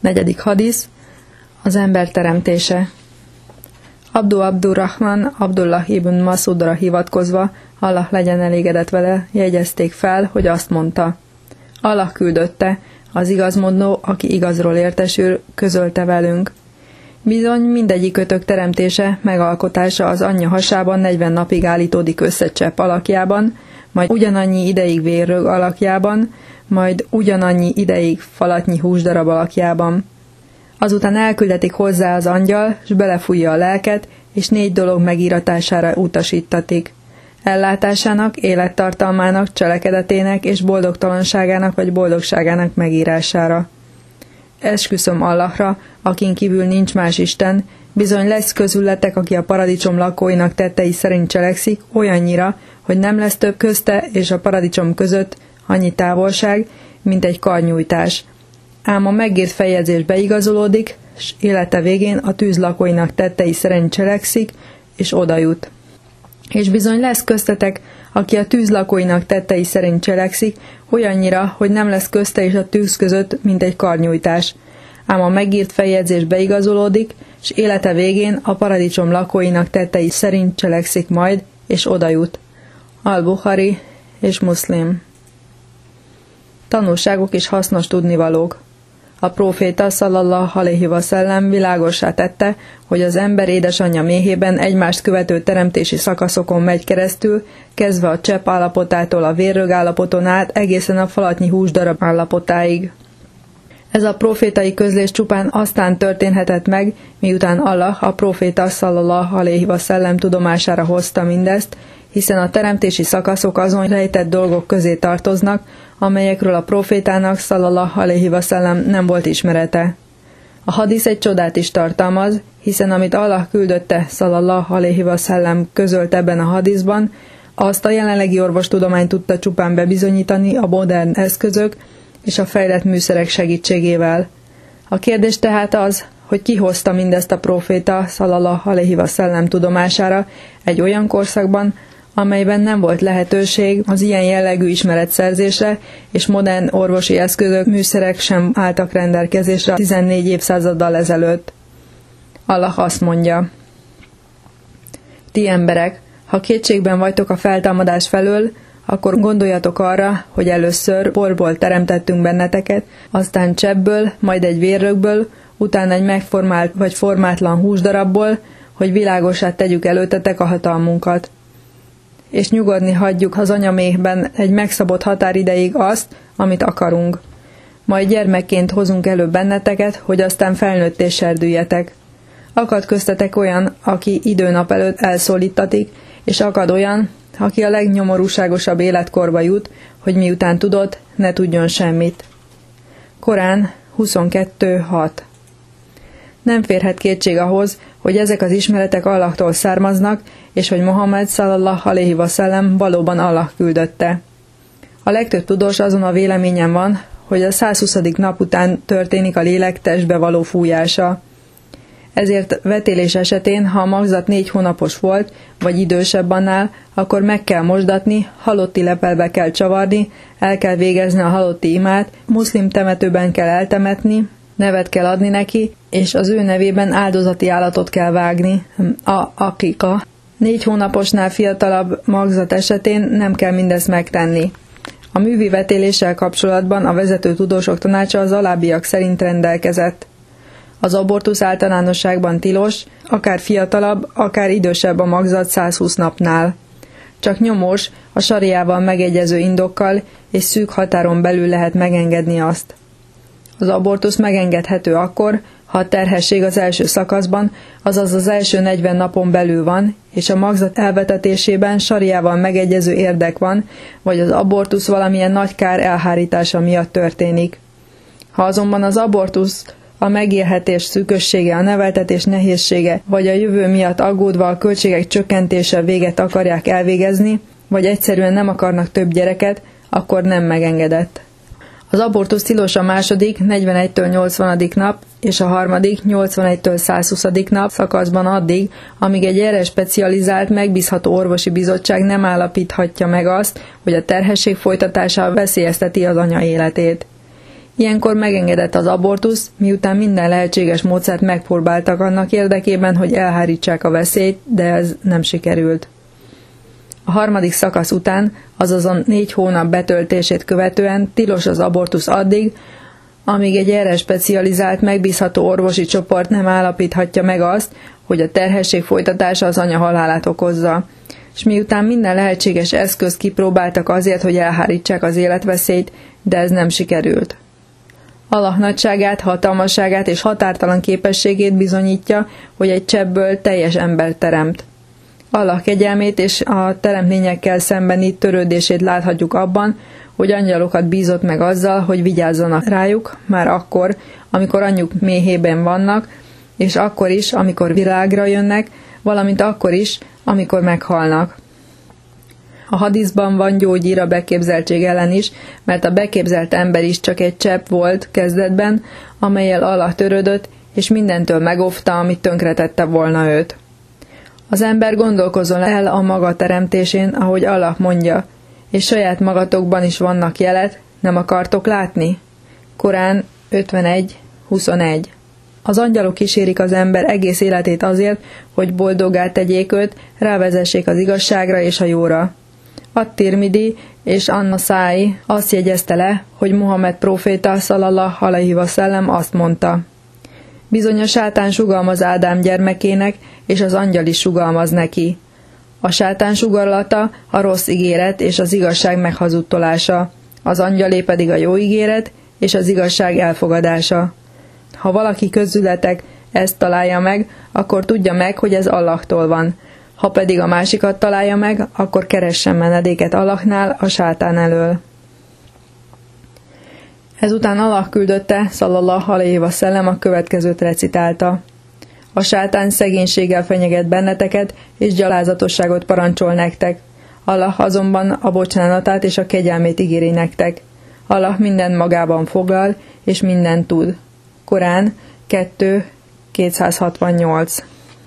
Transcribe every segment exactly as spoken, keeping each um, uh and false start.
Negyedik hadisz, az ember teremtése. Abdu Abdurrahman Abdullah ibn Masudra hivatkozva, Allah legyen elégedett vele, jegyezték fel, hogy azt mondta: Allah küldötte, az igazmondó, aki igazról értesül, közölte velünk. Bizony mindegyikötök teremtése, megalkotása az anyja hasában negyven napig állítódik össze csepp alakjában, majd ugyanannyi ideig vérrög alakjában, majd ugyanannyi ideig falatnyi húsdarab alakjában. Azután elküldetik hozzá az angyal, s belefújja a lelket, és négy dolog megíratására utasítatik: ellátásának, élettartalmának, cselekedetének és boldogtalanságának vagy boldogságának megírására. Esküszöm Allahra, akin kívül nincs más Isten, bizony lesz közületek, aki a paradicsom lakóinak tettei szerint cselekszik, olyannyira, hogy nem lesz több közte és a paradicsom között annyi távolság, mint egy karnyújtás. Ám a megírt feljegyzés beigazolódik, s élete végén a tűz lakóinak tettei szerint cselekszik, és odajut. És bizony lesz köztetek, aki a tűz lakóinak tettei szerint cselekszik, olyannyira, hogy nem lesz közte és a tűz között, mint egy karnyújtás. Ám a megírt feljegyzés beigazolódik, s élete végén a paradicsom lakóinak tettei szerint cselekszik majd, és odajut. Al-Bukhari és Muszlim. Tanulságok és hasznos tudnivalók. A próféta szallallahu alaihi vaszellem világossá tette, hogy az ember édesanyja méhében egymást követő teremtési szakaszokon megy keresztül, kezdve a csepp állapotától a vérrög állapoton át egészen a falatnyi húsdarab állapotáig. Ez a profétai közlés csupán aztán történhetett meg, miután Allah a próféta szallallahu alaihi vaszellem tudomására hozta mindezt, hiszen a teremtési szakaszok azon rejtett dolgok közé tartoznak, amelyekről a profétának szallallahu alaihi vaszellem nem volt ismerete. A hadisz egy csodát is tartalmaz, hiszen amit Allah küldötte szallallahu alaihi vaszellem közölt ebben a hadiszban, azt a jelenlegi orvostudomány tudta csupán bebizonyítani a modern eszközök és a fejlett műszerek segítségével. A kérdés tehát az, hogy ki hozta mindezt a proféta szallallahu alaihi vaszellem tudomására egy olyan korszakban, amelyben nem volt lehetőség az ilyen jellegű ismeretszerzésre, és modern orvosi eszközök, műszerek sem álltak rendelkezésre tizennégy évszázaddal ezelőtt. Allah azt mondja: ti emberek, ha kétségben vagytok a feltámadás felől, akkor gondoljatok arra, hogy először porból teremtettünk benneteket, aztán cseppből, majd egy vérrögből, utána egy megformált vagy formátlan húsdarabból, hogy világossá tegyük előtetek a hatalmunkat. És nyugodni hagyjuk az anyaméhben egy megszabott határideig azt, amit akarunk. Majd gyermekként hozunk elő benneteket, hogy aztán felnőtté serdüljetek. Akad köztetek olyan, aki időnap előtt elszólítatik, és akad olyan, aki a legnyomorúságosabb életkorba jut, hogy miután tudott, ne tudjon semmit. Korán huszonkettő hat. Nem férhet kétség ahhoz, hogy ezek az ismeretek Allahtól származnak, és hogy Mohamed szallallahu alaihi vaszellem valóban Allah küldötte. A legtöbb tudós azon a véleményen van, hogy a százhuszadik nap után történik a lélek testbe való fújása. Ezért vetélés esetén, ha a magzat négy hónapos volt, vagy idősebb annál, akkor meg kell mosdatni, halotti lepelbe kell csavarni, el kell végezni a halotti imát, muszlim temetőben kell eltemetni, nevet kell adni neki, és az ő nevében áldozati állatot kell vágni, a akika. Négy hónaposnál fiatalabb magzat esetén nem kell mindezt megtenni. A művi vetéléssel kapcsolatban a vezető tudósok tanácsa az alábbiak szerint rendelkezett. Az abortusz általánosságban tilos, akár fiatalabb, akár idősebb a magzat százhúsz napnál. Csak nyomós, a sariával megegyező indokkal és szűk határon belül lehet megengedni azt. Az abortusz megengedhető akkor, ha a terhesség az első szakaszban, azaz az első negyven napon belül van, és a magzat elvetetésében sariával megegyező érdek van, vagy az abortusz valamilyen nagy kár elhárítása miatt történik. Ha azonban az abortusz a megélhetés szűkössége, a neveltetés nehézsége, vagy a jövő miatt aggódva a költségek csökkentése véget akarják elvégezni, vagy egyszerűen nem akarnak több gyereket, akkor nem megengedett. Az abortusz tilos a második, negyvenegytől nyolcvanadik nap, és a harmadik, nyolcvanegytől százhuszadik nap szakaszban addig, amíg egy erre specializált, megbízható orvosi bizottság nem állapíthatja meg azt, hogy a terhesség folytatása veszélyezteti az anya életét. Ilyenkor megengedett az abortusz, miután minden lehetséges módszert megpróbáltak annak érdekében, hogy elhárítsák a veszélyt, de ez nem sikerült. A harmadik szakasz után, azaz a négy hónap betöltését követően tilos az abortusz addig, amíg egy erre specializált, megbízható orvosi csoport nem állapíthatja meg azt, hogy a terhesség folytatása az anya halálát okozza, és miután minden lehetséges eszközt kipróbáltak azért, hogy elhárítsák az életveszélyt, de ez nem sikerült. Allah nagyságát, hatalmasságát és határtalan képességét bizonyítja, hogy egy cseppből teljes ember teremt. Allah kegyelmét és a teremtményekkel szembeni törődését láthatjuk abban, hogy angyalokat bízott meg azzal, hogy vigyázzanak rájuk, már akkor, amikor anyjuk méhében vannak, és akkor is, amikor világra jönnek, valamint akkor is, amikor meghalnak. A hadiszban van gyógyír a beképzeltség ellen is, mert a beképzelt ember is csak egy csepp volt kezdetben, amellyel Allah törődött, és mindentől megóvta, amit tönkretette volna őt. Az ember gondolkozzon el a maga teremtésén, ahogy Allah mondja, és saját magatokban is vannak jelet, nem akartok látni? Korán ötvenegy huszonegy. Az angyalok kísérik az ember egész életét azért, hogy boldoggá tegyék őt, rávezessék az igazságra és a jóra. At-Tirmidi és An-Nasai azt jegyezte le, hogy Muhammed próféta szallallahu alaihi vaszellem azt mondta: bizony a sátán sugalmaz Ádám gyermekének, és az angyal is sugalmaz neki. A sátán sugarlata a rossz ígéret és az igazság meghazudtolása, az angyalé pedig a jó ígéret és az igazság elfogadása. Ha valaki közületek ezt találja meg, akkor tudja meg, hogy ez Allahtól van. Ha pedig a másikat találja meg, akkor keressen menedéket Allahnál a sátán elől. Ezután Allah küldötte, szallallahu alaihi vaszellem a következőt recitálta: a sátán szegénységgel fenyeget benneteket, és gyalázatosságot parancsol nektek. Allah azonban a bocsánatát és a kegyelmét ígéri nektek. Allah mindent magában foglal, és mindent tud. Korán kettő kétszázhatvannyolc.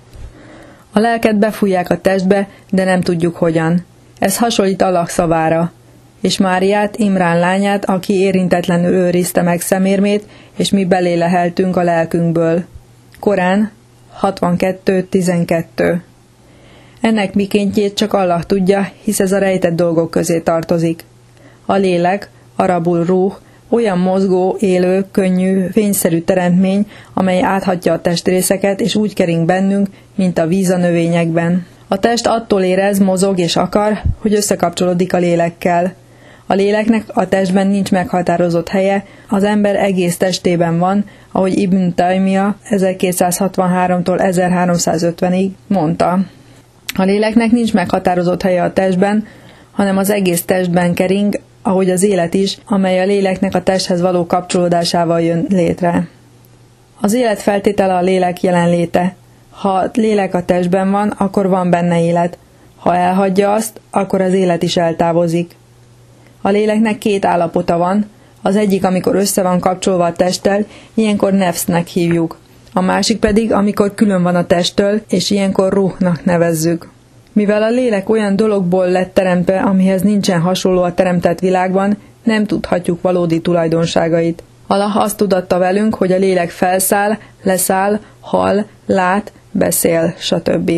A lelket befújják a testbe, de nem tudjuk hogyan. Ez hasonlít Allah szavára. És Máriát, Imrán lányát, aki érintetlenül őrizte meg szemérmét, és mi beléleheltünk a lelkünkből. Korán hatvankettő tizenkettő. Ennek mikéntjét csak Allah tudja, hisz ez a rejtett dolgok közé tartozik. A lélek, arabul ruh, olyan mozgó, élő, könnyű, fényszerű teremtmény, amely áthatja a testrészeket, és úgy kering bennünk, mint a víz a növényekben. A test attól érez, mozog és akar, hogy összekapcsolódik a lélekkel. A léleknek a testben nincs meghatározott helye, az ember egész testében van, ahogy Ibn Taymija ezerkétszázhatvanháromtól ezerháromszázötvenig mondta. A léleknek nincs meghatározott helye a testben, hanem az egész testben kering, ahogy az élet is, amely a léleknek a testhez való kapcsolódásával jön létre. Az élet feltétele a lélek jelenléte. Ha a lélek a testben van, akkor van benne élet. Ha elhagyja azt, akkor az élet is eltávozik. A léleknek két állapota van, az egyik, amikor össze van kapcsolva a testtel, ilyenkor nefsznek hívjuk. A másik pedig, amikor külön van a testtől, és ilyenkor ruhnak nevezzük. Mivel a lélek olyan dologból lett teremtve, amihez nincsen hasonló a teremtett világban, nem tudhatjuk valódi tulajdonságait. Allah azt tudatta velünk, hogy a lélek felszáll, leszáll, hall, lát, beszél, stb.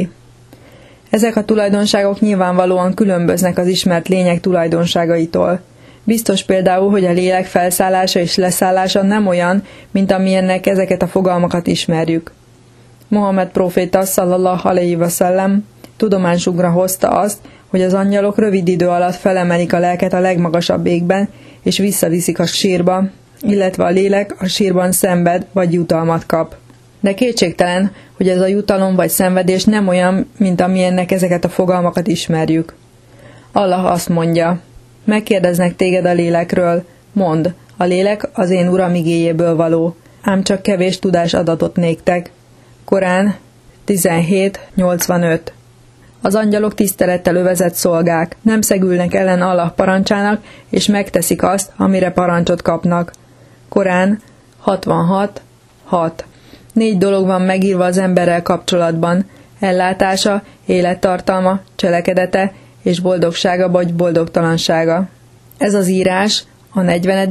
Ezek a tulajdonságok nyilvánvalóan különböznek az ismert lények tulajdonságaitól. Biztos például, hogy a lélek felszállása és leszállása nem olyan, mint amilyennek ezeket a fogalmakat ismerjük. Muhammed próféta szallallahu alaihi vaszellem tudomásunkra hozta azt, hogy az angyalok rövid idő alatt felemelik a lelket a legmagasabb égben, és visszaviszik a sírba, illetve a lélek a sírban szenved vagy jutalmat kap. De kétségtelen, hogy ez a jutalom vagy szenvedés nem olyan, mint amilyennek ezeket a fogalmakat ismerjük. Allah azt mondja: megkérdeznek téged a lélekről, mondd, a lélek az én Uram igéjéből való, ám csak kevés tudás adatot néktek. Korán tizenhét nyolcvanöt. Az angyalok tisztelettel övezett szolgák, nem szegülnek ellen Allah parancsának, és megteszik azt, amire parancsot kapnak. Korán hatvanhat hat. Négy dolog van megírva az emberrel kapcsolatban: ellátása, élettartalma, cselekedete és boldogsága vagy boldogtalansága. Ez az írás a negyvenedik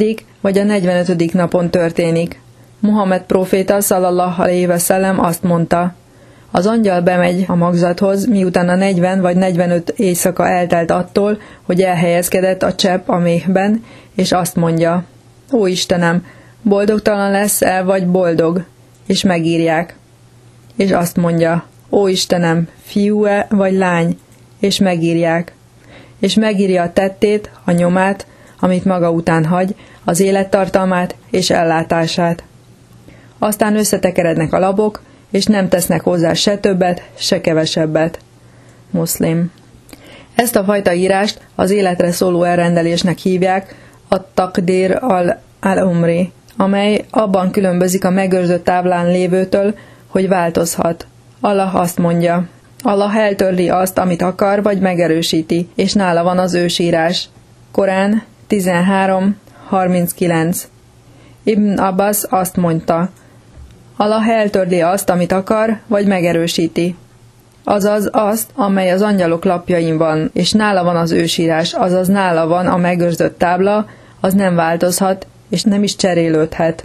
vagy a negyvenötödik napon történik. Muhammed próféta szallallahu alejhi ve szellem azt mondta: az angyal bemegy a magzathoz, miután a negyven vagy negyvenöt éjszaka eltelt attól, hogy elhelyezkedett a csepp a méhben, és azt mondja: ó Istenem, boldogtalan lesz-e, vagy boldog? És megírják. És azt mondja: ó Istenem, fiú-e, vagy lány? És megírják. És megírja a tettét, a nyomát, amit maga után hagy, az élettartalmát és ellátását. Aztán összetekerednek a labok, és nem tesznek hozzá se többet, se kevesebbet. Muszlim. Ezt a fajta írást az életre szóló elrendelésnek hívják, a Taqdir al-Umri, amely abban különbözik a megőrzött táblán lévőtől, hogy változhat. Allah azt mondja: Allah eltörli azt, amit akar, vagy megerősíti, és nála van az ősírás. Korán tizenhárom harminckilenc. Ibn Abbas azt mondta: Allah eltörli azt, amit akar, vagy megerősíti. Azaz azt, amely az angyalok lapjain van, és nála van az ősírás, azaz nála van a megőrzött tábla, az nem változhat, és nem is cserélődhet.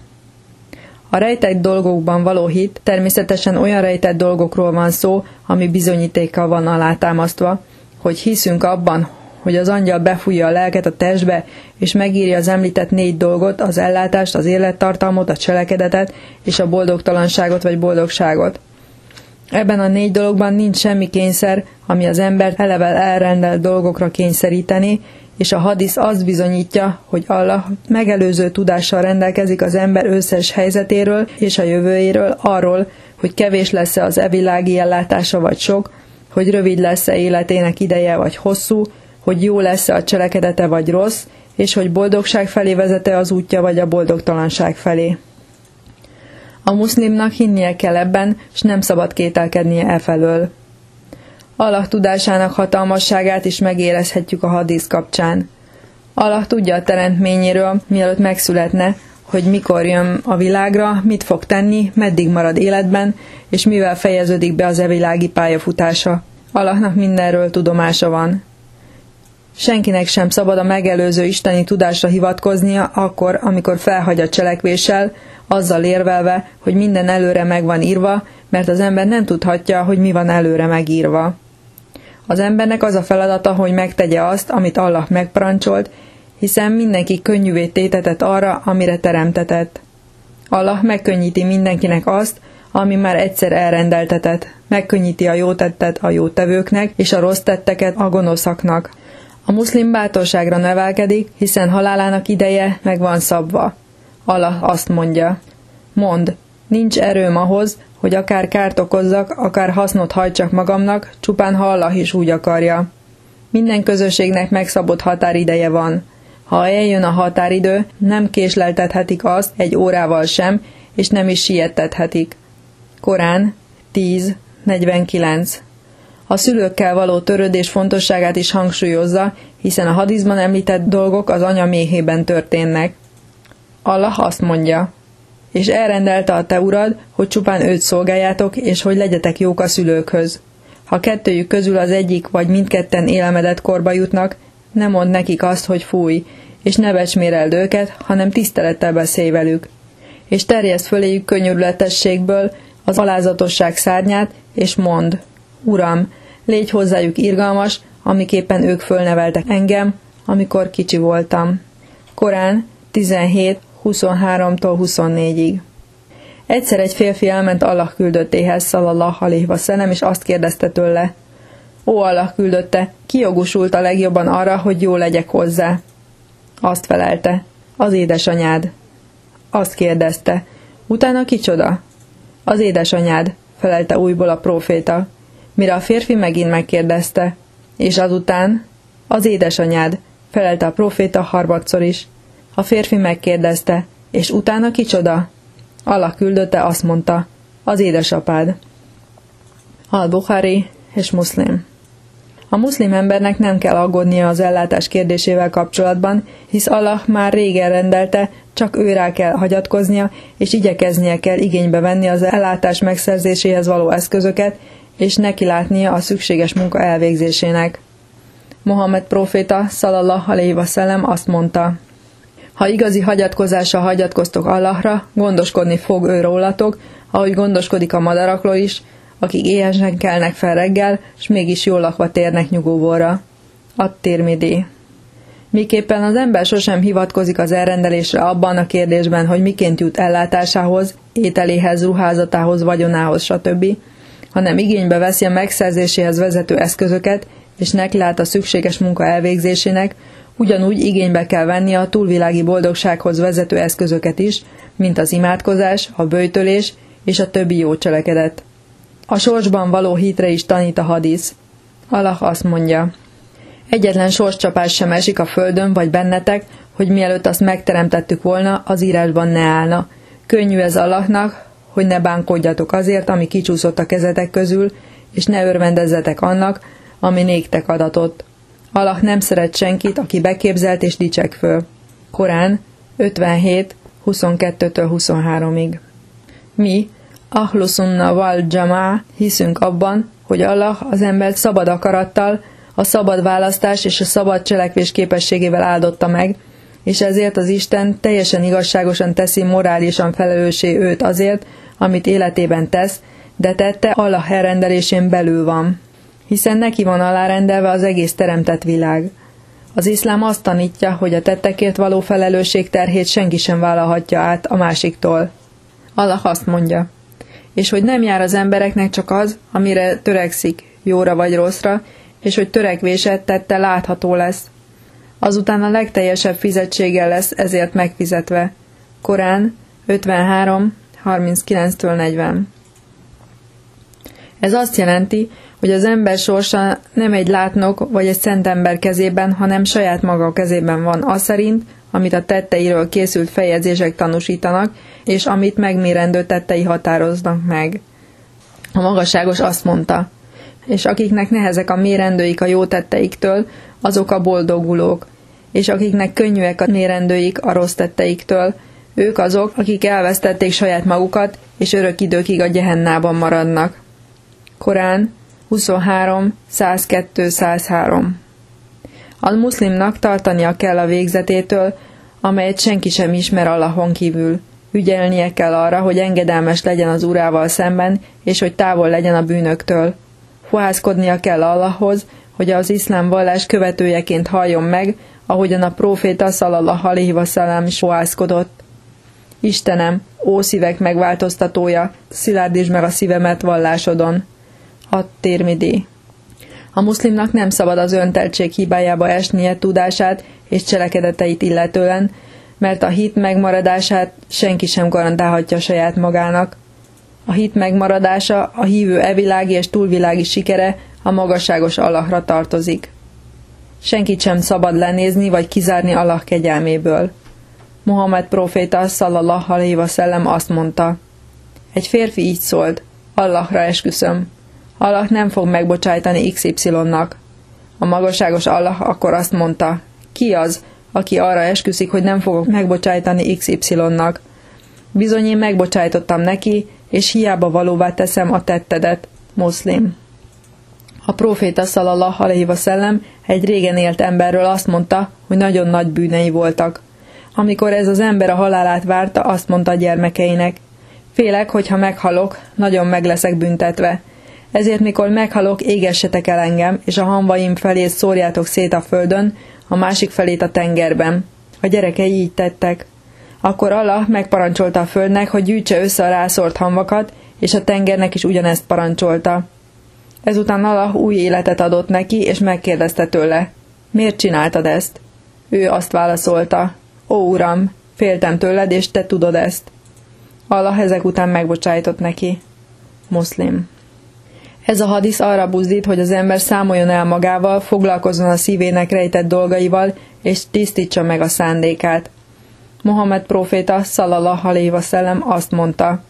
A rejtett dolgokban való hit természetesen olyan rejtett dolgokról van szó, ami bizonyítékkal van alátámasztva, hogy hiszünk abban, hogy az angyal befújja a lelket a testbe, és megírja az említett négy dolgot, az ellátást, az élettartalmot, a cselekedetet, és a boldogtalanságot vagy boldogságot. Ebben a négy dologban nincs semmi kényszer, ami az embert eleve elrendelt dolgokra kényszeríteni, és a hadisz azt bizonyítja, hogy Allah megelőző tudással rendelkezik az ember összes helyzetéről és a jövőjéről, arról, hogy kevés lesz-e az evilági ellátása vagy sok, hogy rövid lesz-e életének ideje vagy hosszú, hogy jó lesz-e a cselekedete vagy rossz, és hogy boldogság felé vezete az útja vagy a boldogtalanság felé. A muszlimnak hinnie kell ebben, s nem szabad kételkednie e felől. Allah tudásának hatalmasságát is megérezhetjük a hadisz kapcsán. Allah tudja a teremtményéről, mielőtt megszületne, hogy mikor jön a világra, mit fog tenni, meddig marad életben, és mivel fejeződik be az evilági pályafutása. Allahnak mindenről tudomása van. Senkinek sem szabad a megelőző isteni tudásra hivatkoznia akkor, amikor felhagy a cselekvéssel, azzal érvelve, hogy minden előre meg van írva, mert az ember nem tudhatja, hogy mi van előre megírva. Az embernek az a feladata, hogy megtegye azt, amit Allah megparancsolt, hiszen mindenki könnyűvé tétetett arra, amire teremtetett. Allah megkönnyíti mindenkinek azt, ami már egyszer elrendeltetett, megkönnyíti a jó tettet a jó tevőknek, és a rossz tetteket a gonoszaknak. A muszlim bátorságra nevelkedik, hiszen halálának ideje meg van szabva. Allah azt mondja: mondd, nincs erőm ahhoz, hogy akár kárt okozzak, akár hasznot hajtsak magamnak, csupán ha Allah is úgy akarja. Minden közösségnek megszabott határideje van. Ha eljön a határidő, nem késleltethetik azt egy órával sem, és nem is siettethetik. Korán tíz negyvenkilenc. A szülőkkel való törődés fontosságát is hangsúlyozza, hiszen a hadiszban említett dolgok az anya méhében történnek. Allah azt mondja: és elrendelte a te urad, hogy csupán őt szolgáljátok, és hogy legyetek jók a szülőkhöz. Ha kettőjük közül az egyik vagy mindketten élemedett korba jutnak, ne mondd nekik azt, hogy fúj, és ne becsméreld őket, hanem tisztelettel beszélj velük. És terjeszd föléjük könyörületességből az alázatosság szárnyát, és mondd: Uram, légy hozzájuk irgalmas, amiképpen ők fölneveltek engem, amikor kicsi voltam. Korán tizenhét huszonháromtól huszonnégyig. Egyszer egy férfi elment Allah küldöttéhez, szallallahu alejhi ve szellem, és azt kérdezte tőle: Ó Allah küldötte, ki jogosult a legjobban arra, hogy jó legyek hozzá? Azt felelte: az édesanyád. Azt kérdezte: utána kicsoda? Az édesanyád, felelte újból a próféta. Mire a férfi megint megkérdezte: és azután? Az édesanyád, felelte a próféta harmadszor is. A férfi megkérdezte: és utána kicsoda? Allah küldötte azt mondta: az édesapád. Al-Bukhari és Muszlim. A muszlim embernek nem kell aggódnia az ellátás kérdésével kapcsolatban, hisz Allah már régen rendelte, csak őrá kell hagyatkoznia, és igyekeznie kell igénybe venni az ellátás megszerzéséhez való eszközöket, és nekilátnia a szükséges munka elvégzésének. Mohamed próféta, szallallahu alejhi ve szellem azt mondta: Ha igazi hagyatkozással hagyatkoztok Allahra, gondoskodni fog ő rólatok, ahogy gondoskodik a madarakról is, akik éhesen kelnek fel reggel, s mégis jól lakva térnek nyugovóra. At-Tirmidhi. Miképpen az ember sosem hivatkozik az elrendelésre abban a kérdésben, hogy miként jut ellátásához, ételéhez, ruházatához, vagyonához, stb., hanem igénybe veszi a megszerzéséhez vezető eszközöket, és nekilát a szükséges munka elvégzésének, ugyanúgy igénybe kell venni a túlvilági boldogsághoz vezető eszközöket is, mint az imádkozás, a böjtölés és a többi jó cselekedet. A sorsban való hitre is tanít a hadisz. Allah azt mondja: egyetlen sorscsapás sem esik a földön vagy bennetek, hogy mielőtt azt megteremtettük volna, az írásban ne állna. Könnyű ez Allahnak, hogy ne bánkodjatok azért, ami kicsúszott a kezetek közül, és ne örvendezzetek annak, ami néktek adatott. Allah nem szeret senkit, aki beképzelt és dicsek föl. Korán ötvenhét huszonkettőtől huszonháromig. Mi, Ahlu Sunna Wal Jamaa hiszünk abban, hogy Allah az embert szabad akarattal, a szabad választás és a szabad cselekvés képességével áldotta meg, és ezért az Isten teljesen igazságosan teszi morálisan felelőssé őt azért, amit életében tesz, de tette Allah elrendelésén belül van, hiszen neki van alárendelve az egész teremtett világ. Az iszlám azt tanítja, hogy a tettekért való felelősség terhét senki sem vállalhatja át a másiktól. Allah azt mondja: és hogy nem jár az embereknek csak az, amire törekszik, jóra vagy rosszra, és hogy törekvése tette látható lesz. Azután a legteljesebb fizetséggel lesz ezért megfizetve. Korán ötvenhárom harminckilenctől negyven. Ez azt jelenti, hogy az ember sorsa nem egy látnok vagy egy szent ember kezében, hanem saját maga kezében van az szerint, amit a tetteiről készült feljegyzések tanúsítanak, és amit megmérendő tettei határoznak meg. A magasságos azt mondta: és akiknek nehezek a mérendőik a jó tetteiktől, azok a boldogulók, és akiknek könnyűek a mérendőik a rossz tetteiktől, ők azok, akik elvesztették saját magukat, és örök időkig a gyehennában maradnak. Korán huszonhárom százkettő százhárom. A muszlimnak tartania kell a végzetétől, amelyet senki sem ismer Allahon kívül. Ügyelnie kell arra, hogy engedelmes legyen az urával szemben, és hogy távol legyen a bűnöktől. Fohászkodnia kell Allahhoz, hogy az iszlám vallás követőjeként halljon meg, ahogyan a próféta szallallahu alaihi wasallam is fohászkodott. Istenem, ó szívek megváltoztatója, szilárdítsd meg a szívemet vallásodon. At-Tirmidhi. A muszlimnak nem szabad az önteltség hibájába esnie tudását és cselekedeteit illetően, mert a hit megmaradását senki sem garantálhatja saját magának. A hit megmaradása, a hívő evilági és túlvilági sikere a magasságos Allahra tartozik. Senkit sem szabad lenézni vagy kizárni Allah kegyelméből. Muhammed próféta szallallahu alaihi wasallam azt mondta: egy férfi így szólt: Allahra esküszöm, Allah nem fog megbocsájtani iksz ipszilonnak. A magasságos Allah akkor azt mondta: ki az, aki arra esküszik, hogy nem fogok megbocsájtani iksz ipszilonnak? Bizony én megbocsájtottam neki, és hiába valóvá teszem a tettedet. Muszlim. A próféta szallallahu alaihi wasallam egy régen élt emberről azt mondta, hogy nagyon nagy bűnei voltak. Amikor ez az ember a halálát várta, azt mondta a gyermekeinek: félek, hogy ha meghalok, nagyon meg leszek büntetve. Ezért mikor meghalok, égessetek el engem, és a hamvaim felét szórjátok szét a földön, a másik felét a tengerben. A gyerekei így tettek. Akkor Allah megparancsolta a földnek, hogy gyűjtse össze a rászórt hamvakat, és a tengernek is ugyanezt parancsolta. Ezután Allah új életet adott neki, és megkérdezte tőle: miért csináltad ezt? Ő azt válaszolta: ó Uram, féltem tőled, és te tudod ezt. Allah ezek után megbocsájtott neki. Muszlim. Ez a hadisz arra buzdít, hogy az ember számoljon el magával, foglalkozzon a szívének rejtett dolgaival, és tisztítsa meg a szándékát. Muhammed próféta szallallahu alaihi wasallam azt mondta: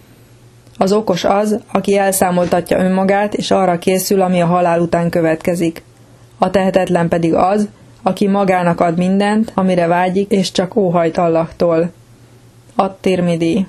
az okos az, aki elszámoltatja önmagát, és arra készül, ami a halál után következik. A tehetetlen pedig az, aki magának ad mindent, amire vágyik, és csak óhajt Allahtól. At-Tirmidhi.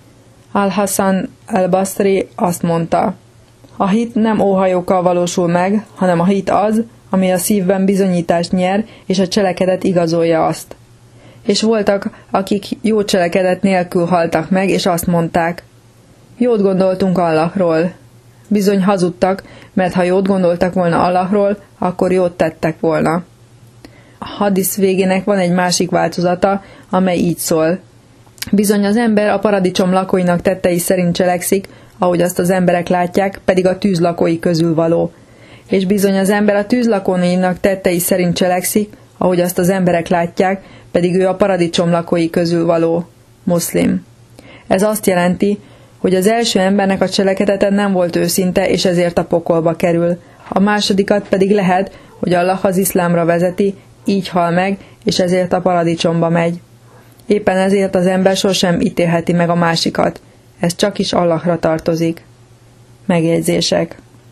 Al-Hasan al-Basri azt mondta: a hit nem óhajókkal valósul meg, hanem a hit az, ami a szívben bizonyítást nyer, és a cselekedet igazolja azt. És voltak, akik jó cselekedet nélkül haltak meg, és azt mondták: jót gondoltunk Allahról. Bizony hazudtak, mert ha jót gondoltak volna Allahról, akkor jót tettek volna. A hadisz végének van egy másik változata, amely így szól: bizony az ember a paradicsom lakóinak tettei szerint cselekszik, ahogy azt az emberek látják, pedig a tűz lakói közül való. És bizony az ember a tűz lakóinak tettei szerint cselekszik, ahogy azt az emberek látják, pedig ő a paradicsom lakói közül való. Muszlim. Ez azt jelenti, hogy az első embernek a cselekedete nem volt őszinte, és ezért a pokolba kerül. A másodikat pedig lehet, hogy Allah az iszlámra vezeti, így hal meg, és ezért a paradicsomba megy. Éppen ezért az ember sosem ítélheti meg a másikat. Ez csak is Allahra tartozik. Megjegyzések.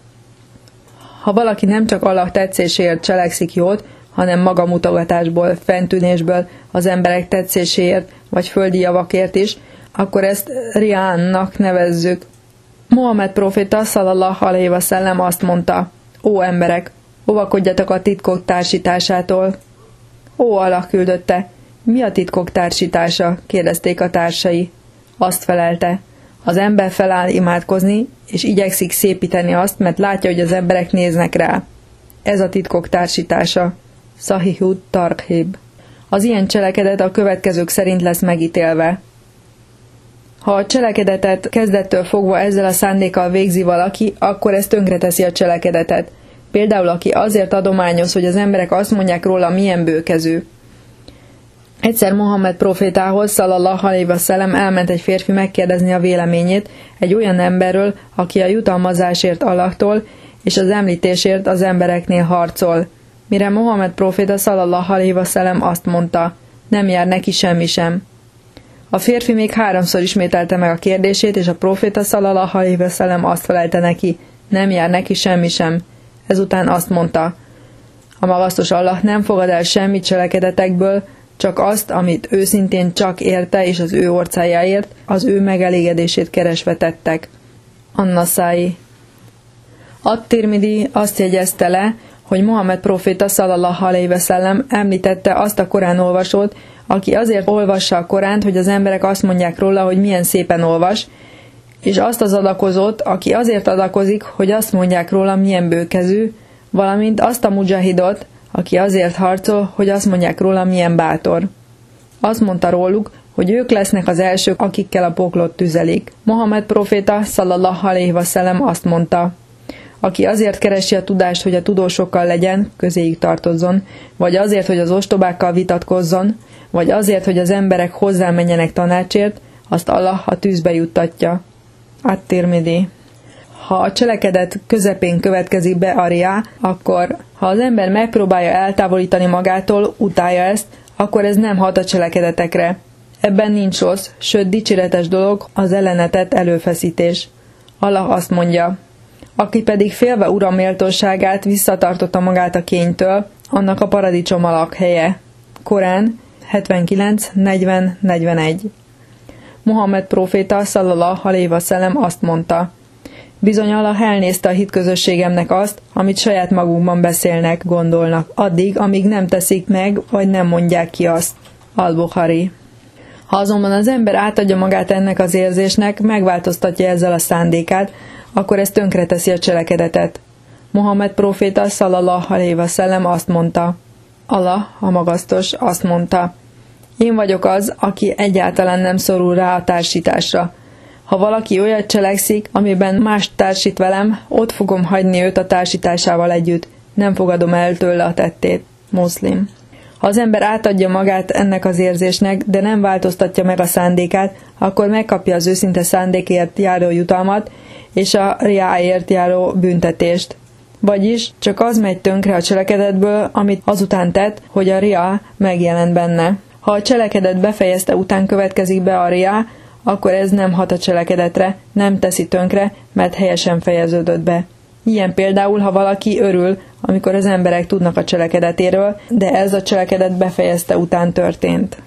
Ha valaki nem csak Allah tetszéséért cselekszik jót, hanem magamutogatásból, fentűnésből, az emberek tetszéséért, vagy földi javakért is, akkor ezt riánnak nevezzük. Mohamed próféta szallallahu alejhi ve szellem azt mondta: ó emberek, óvakodjatok a titkok társításától. Ó Allah küldötte, mi a titkok társítása? Kérdezték a társai. Azt felelte: az ember feláll imádkozni, és igyekszik szépíteni azt, mert látja, hogy az emberek néznek rá. Ez a titkok társítása. Szahihud Targhib. Az ilyen cselekedet a következők szerint lesz megítélve. Ha a cselekedetet kezdettől fogva ezzel a szándékkal végzi valaki, akkor ez tönkreteszi a cselekedetet. Például aki azért adományoz, hogy az emberek azt mondják róla, milyen bőkező. Egyszer Mohamed profétához, szallallahu alejhi ve szellem, elment egy férfi megkérdezni a véleményét egy olyan emberről, aki a jutalmazásért Allahtól és az említésért az embereknél harcol. Mire Mohamed proféta szallallahu alejhi ve szellem azt mondta: nem jár neki semmi sem. A férfi még háromszor ismételte meg a kérdését, és a proféta szallallahu alejhi ve szellem azt felelte neki: nem jár neki semmi sem. Ezután azt mondta: a magasztos Allah nem fogad el semmit cselekedetekből, csak azt, amit őszintén csak érte és az ő orcájáért, az ő megelégedését keresve tettek. An-Nasai. At-Tirmidi azt jegyezte le, hogy Mohamed proféta szallallahu alejhi ve szellem említette azt a Korán olvasót, aki azért olvassa a Koránt, hogy az emberek azt mondják róla, hogy milyen szépen olvas, és azt az adakozót, aki azért adakozik, hogy azt mondják róla, milyen bőkezű, valamint azt a mujahidot, aki azért harcol, hogy azt mondják róla, milyen bátor. Azt mondta róluk, hogy ők lesznek az elsők, akikkel a poklot tüzelik. Mohamed proféta szallallahu alejhi ve szellem azt mondta: aki azért keresi a tudást, hogy a tudósokkal legyen, közéjük tartozzon, vagy azért, hogy az ostobákkal vitatkozzon, vagy azért, hogy az emberek hozzámenjenek tanácsért, azt Allah a tűzbe juttatja. At-Tirmidi. Ha a cselekedet közepén következik be a riá, akkor ha az ember megpróbálja eltávolítani magától, utálja ezt, akkor ez nem hat a cselekedetekre. Ebben nincs rossz, sőt dicséretes dolog az ellenetett előfeszítés. Allah azt mondja: aki pedig félve Ura méltóságát visszatartotta magát a kénytől, annak a paradicsom a lakhelye. Korán hetvenkilenc negyven negyvenegy. Mohamed próféta szallallahu alejhi ve szellem azt mondta: bizony Allah elnézte a hitközösségemnek azt, amit saját magukban beszélnek, gondolnak, addig, amíg nem teszik meg, vagy nem mondják ki azt. Al-Bukhari. Ha azonban az ember átadja magát ennek az érzésnek, megváltoztatja ezzel a szándékát, akkor ez tönkreteszi a cselekedetet. Mohamed próféta szallallahu alejhi ve szellem azt mondta: Allah, a magasztos, azt mondta: én vagyok az, aki egyáltalán nem szorul rá a társításra. Ha valaki olyat cselekszik, amiben más társít velem, ott fogom hagyni őt a társításával együtt. Nem fogadom el tőle a tettét. Muszlim. Ha az ember átadja magát ennek az érzésnek, de nem változtatja meg a szándékát, akkor megkapja az őszinte szándékért járó jutalmat, és a riáért járó büntetést. Vagyis csak az megy tönkre a cselekedetből, amit azután tett, hogy a riá megjelent benne. Ha a cselekedet befejezte után következik be a riá, akkor ez nem hat a cselekedetre, nem teszi tönkre, mert helyesen fejeződött be. Ilyen például, ha valaki örül, amikor az emberek tudnak a cselekedetéről, de ez a cselekedet befejezte után történt.